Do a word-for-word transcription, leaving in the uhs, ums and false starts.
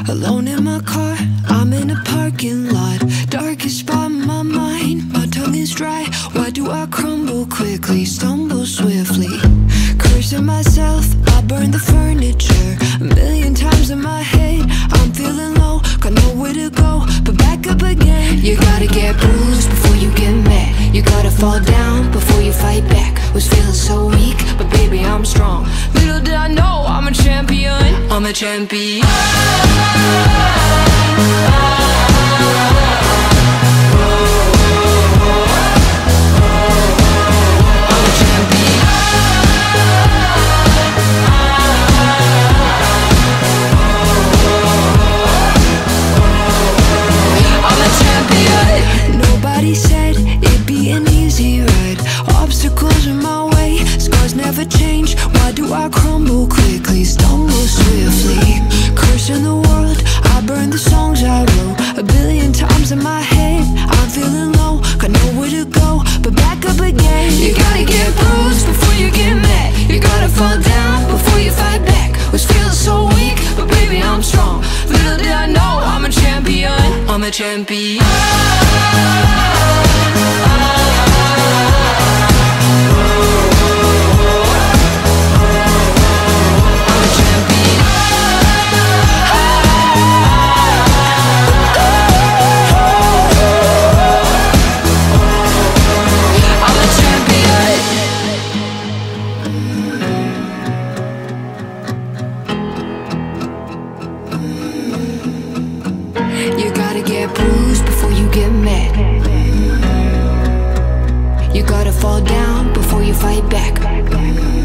Alone in my car, I'm in a parking lot. Darkest spot in my mind, my tongue is dry. Why do I crumble quickly, stumble swiftly? Cursing myself, I burn the furniture. A million times in my head, I'm feeling low, got nowhere to go, but back up again. You gotta get bruised before you get mad. You gotta fall down before you fight back. Was feeling so weak, but baby I'm strong. Little did I know I'm a champion. I'm a champion. Nobody said it'd be an easy ride. Obstacles in my way, scars never change. Why do I crumble quickly, stumble swiftly? Cursing the world, I burn the songs I wrote. A billion times in my head, I'm feeling low, got nowhere to go, but back up again. You gotta get bruised before you get mad. You gotta fall down before you fight back. Was feeling so weak, but baby I'm strong. Little did I know I'm a champion. I'm a champion. You gotta get bruised before you get mad. You gotta fall down before you fight back.